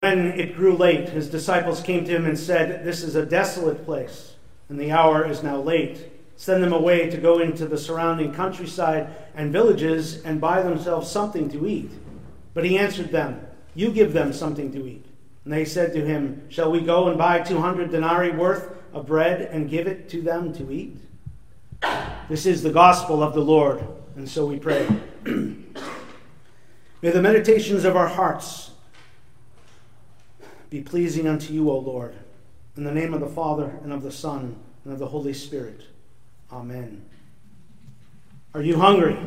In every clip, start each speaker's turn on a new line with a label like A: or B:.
A: When it grew late, his disciples came to him and said, "This is a desolate place, and the hour is now late. Send them away to go into the surrounding countryside and villages and buy themselves something to eat." But he answered them, "You give them something to eat." And they said to him, "Shall we go and buy 200 denarii worth of bread and give it to them to eat?" This is the gospel of the Lord, and so we pray. May the meditations of our hearts be pleasing unto you, O Lord. In the name of the Father, and of the Son, and of the Holy Spirit. Amen. Are you hungry?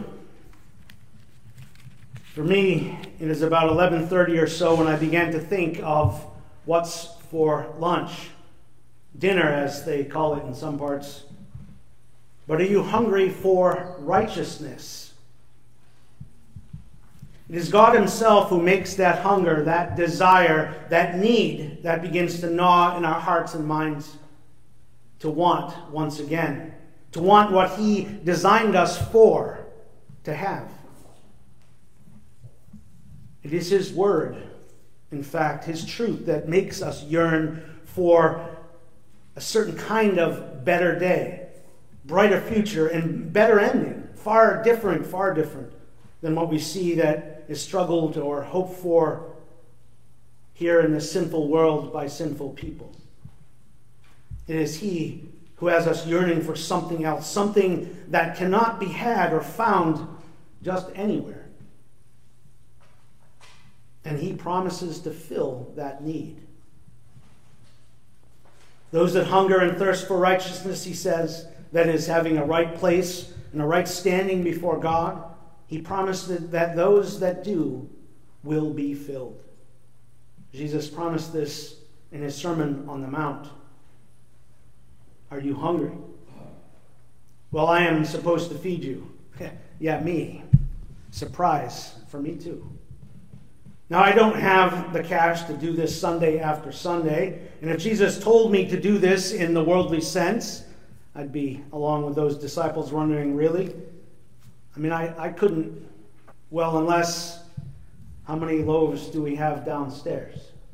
A: For me, it is about 11:30 or so when I began to think of what's for lunch. Dinner, as they call it in some parts. But are you hungry for righteousness? It is God himself who makes that hunger, that desire, that need that begins to gnaw in our hearts and minds to want once again, to want what he designed us for, to have. It is his word, in fact, his truth that makes us yearn for a certain kind of better day, brighter future, and better ending, far different than what we see that is struggled or hoped for here in this sinful world by sinful people. It is he who has us yearning for something else, something that cannot be had or found just anywhere. And he promises to fill that need. Those that hunger and thirst for righteousness, he says, that is having a right place and a right standing before God, he promised that those that do will be filled. Jesus promised this in his Sermon on the Mount. Are you hungry? Well, I am supposed to feed you. Yeah, me. Surprise for me too. Now, I don't have the cash to do this Sunday after Sunday, and if Jesus told me to do this in the worldly sense, I'd be along with those disciples wondering, really? I mean, I couldn't, well, unless, how many loaves do we have downstairs?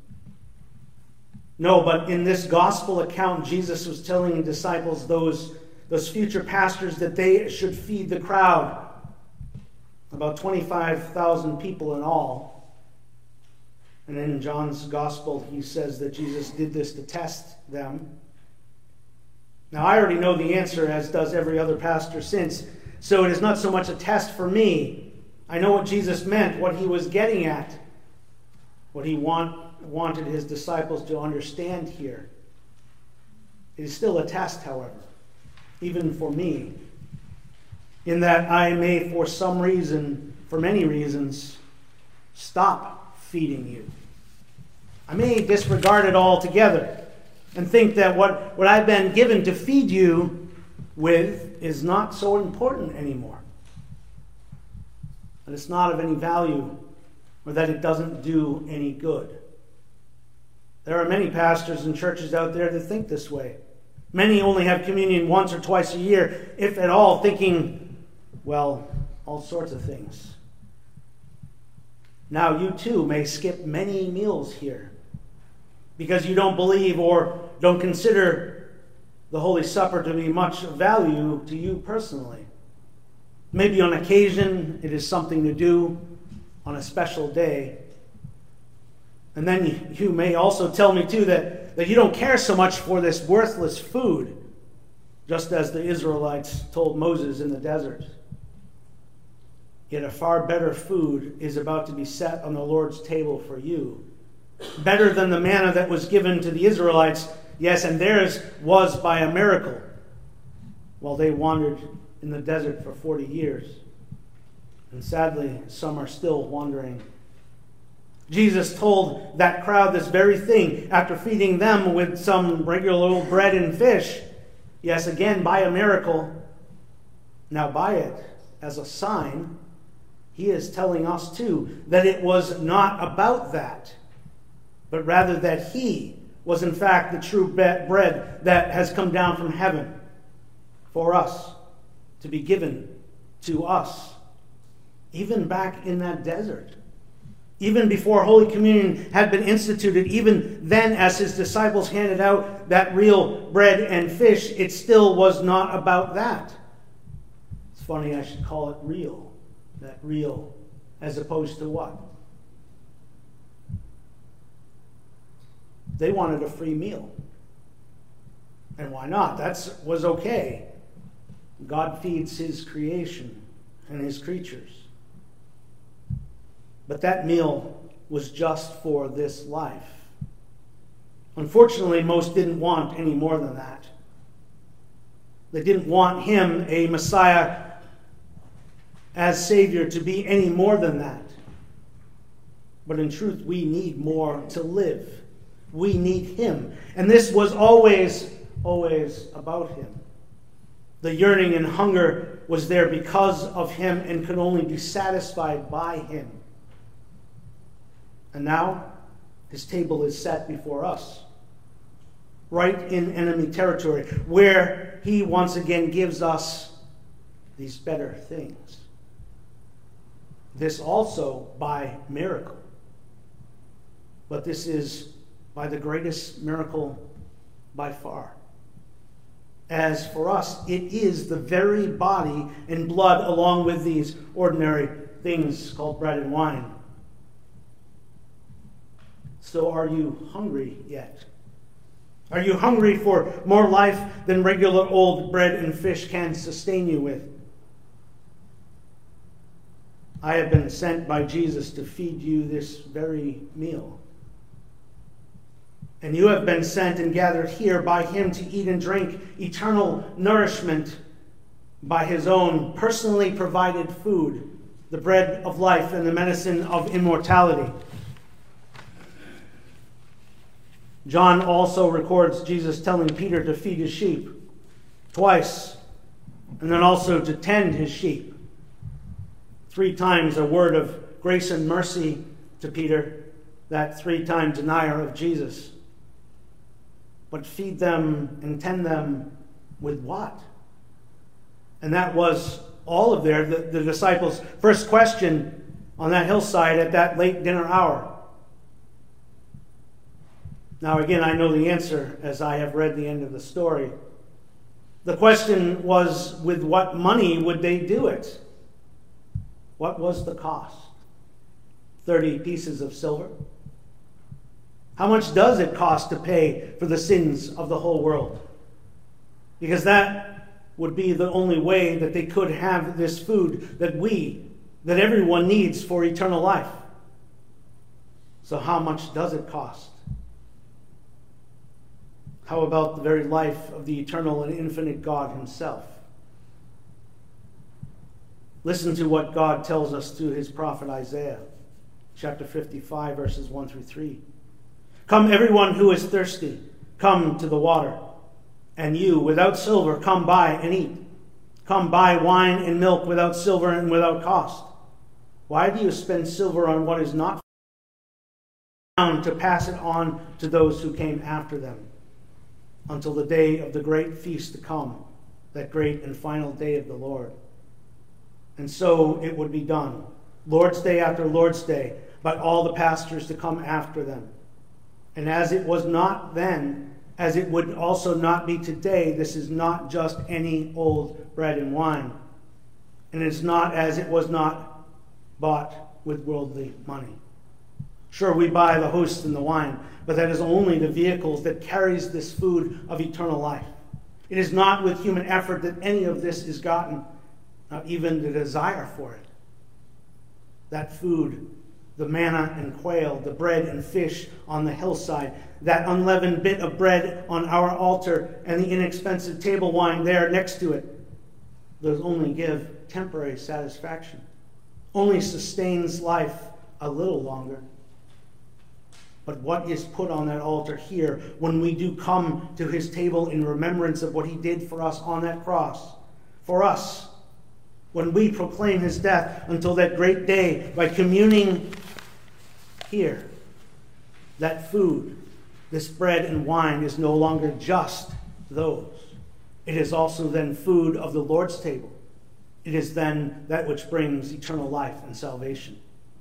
A: No, but in this gospel account, Jesus was telling the disciples, those future pastors, that they should feed the crowd. About 25,000 people in all. And in John's gospel, he says that Jesus did this to test them. Now, I already know the answer, as does every other pastor since. So it is not so much a test for me. I know what Jesus meant, what he was getting at, what he wanted his disciples to understand here. It is still a test, however, even for me, in that I may, for some reason, for many reasons, stop feeding you. I may disregard it altogether and think that what I've been given to feed you with is not so important anymore. That it's not of any value, or that it doesn't do any good. There are many pastors and churches out there that think this way. Many only have communion once or twice a year, if at all, thinking, well, all sorts of things. Now you too may skip many meals here because you don't believe or don't consider the Holy Supper to be much value to you personally. Maybe on occasion it is something to do on a special day. And then you may also tell me too that you don't care so much for this worthless food, just as the Israelites told Moses in the desert. Yet a far better food is about to be set on the Lord's table for you. Better than the manna that was given to the Israelites, yes, and theirs was by a miracle, while they wandered in the desert for 40 years. And sadly, some are still wandering. Jesus told that crowd this very thing after feeding them with some regular old bread and fish. Yes, again, by a miracle. Now, by it, as a sign, he is telling us too that it was not about that, but rather that he was in fact the true bread that has come down from heaven for us, to be given to us, even back in that desert. Even before Holy Communion had been instituted, even then as his disciples handed out that real bread and fish, it still was not about that. It's funny I should call it real. That real as opposed to what? They wanted a free meal. And why not? That was okay. God feeds his creation and his creatures. But that meal was just for this life. Unfortunately, most didn't want any more than that. They didn't want him, a Messiah, as Savior, to be any more than that. But in truth, we need more to live. We need him. And this was always about him. The yearning and hunger was there because of him and could only be satisfied by him. And now, his table is set before us, right in enemy territory, where he once again gives us these better things. This also by miracle. But this is by the greatest miracle by far. As for us, it is the very body and blood along with these ordinary things called bread and wine. So are you hungry yet? Are you hungry for more life than regular old bread and fish can sustain you with? I have been sent by Jesus to feed you this very meal. And you have been sent and gathered here by him to eat and drink eternal nourishment by his own personally provided food, the bread of life and the medicine of immortality. John also records Jesus telling Peter to feed his sheep twice, and then also to tend his sheep. 3 times a word of grace and mercy to Peter, that 3-time denier of Jesus. But feed them and tend them with what? And that was all of the disciples' first question on that hillside at that late dinner hour. Now again, I know the answer as I have read the end of the story. The question was, with what money would they do it? What was the cost? 30 pieces of silver? How much does it cost to pay for the sins of the whole world? Because that would be the only way that they could have this food that everyone needs for eternal life. So how much does it cost? How about the very life of the eternal and infinite God himself? Listen to what God tells us through his prophet Isaiah, chapter 55, verses 1 through 3. Come, everyone who is thirsty, come to the water. And you, without silver, come buy and eat. Come buy wine and milk without silver and without cost. Why do you spend silver on what is not found to pass it on to those who came after them, until the day of the great feast to come, that great and final day of the Lord? And so it would be done, Lord's Day after Lord's Day, by all the pastors to come after them. And as it was not then, as it would also not be today, this is not just any old bread and wine. And it is not as it was not bought with worldly money. Sure, we buy the host and the wine, but that is only the vehicles that carries this food of eternal life. It is not with human effort that any of this is gotten, not even the desire for it. That food, the manna and quail, the bread and fish on the hillside, that unleavened bit of bread on our altar, and the inexpensive table wine there next to it, those only give temporary satisfaction, only sustains life a little longer. But what is put on that altar here when we do come to his table in remembrance of what he did for us on that cross, for us, when we proclaim his death until that great day by communing here, that food, this bread and wine, is no longer just those. It is also then food of the Lord's table. It is then that which brings eternal life and salvation.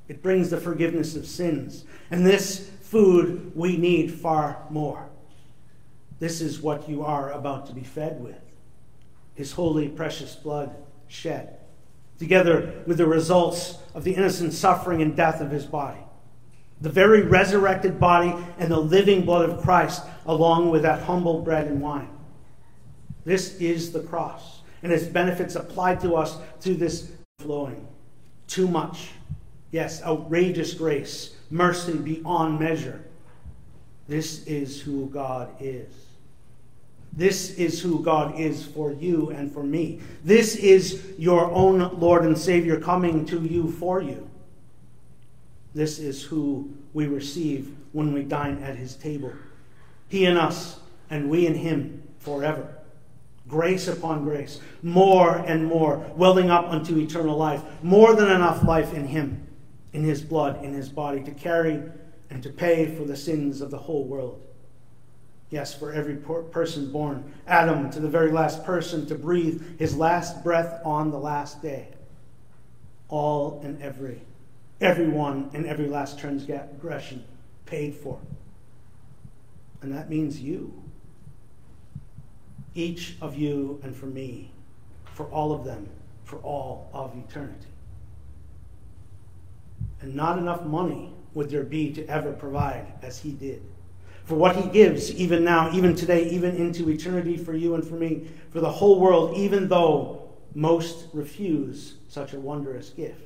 A: It brings the forgiveness of sins. And this food we need far more. This is what you are about to be fed with. His holy, precious blood shed, together with the results of the innocent suffering and death of his body. The very resurrected body and the living blood of Christ, along with that humble bread and wine. This is the cross, and its benefits applied to us through this flowing. Too much. Yes, outrageous grace, mercy beyond measure. This is who God is. This is who God is for you and for me. This is your own Lord and Savior coming to you for you. This is who we receive when we dine at his table. He in us, and we in him forever. Grace upon grace, more and more, welling up unto eternal life. More than enough life in him, in his blood, in his body, to carry and to pay for the sins of the whole world. Yes, for every person born, Adam to the very last person to breathe his last breath on the last day. All and everyone and every last transgression paid for. And that means you. Each of you and for me, for all of them, for all of eternity. And not enough money would there be to ever provide as he did. For what he gives, even now, even today, even into eternity for you and for me, for the whole world, even though most refuse such a wondrous gift.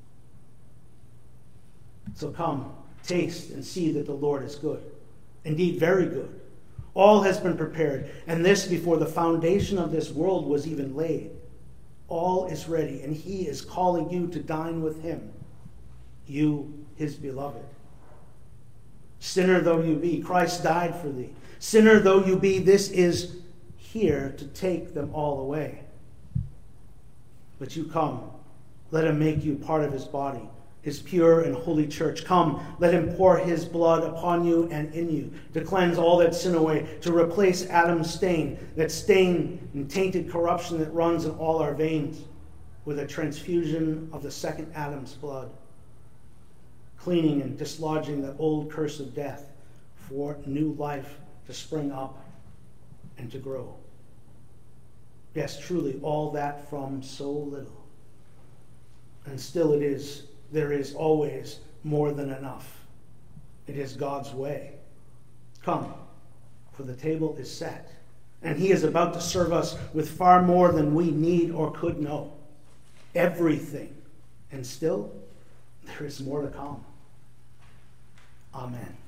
A: So come, taste and see that the Lord is good. Indeed, very good. All has been prepared, and this before the foundation of this world was even laid. All is ready, and he is calling you to dine with him, you, his beloved. Sinner though you be, Christ died for thee. Sinner though you be, this is here to take them all away. But you come, let him make you part of his body, his pure and holy church. Come, let him pour his blood upon you and in you, to cleanse all that sin away, to replace Adam's stain, that stain and tainted corruption that runs in all our veins, with a transfusion of the second Adam's blood, cleaning and dislodging the old curse of death for new life to spring up and to grow. Yes, truly, all that from so little. And still there is always more than enough. It is God's way. Come, for the table is set, and he is about to serve us with far more than we need or could know. Everything. And still, there is more to come. Amen.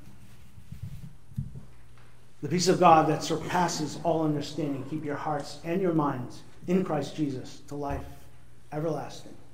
A: The peace of God that surpasses all understanding, keep your hearts and your minds in Christ Jesus to life everlasting.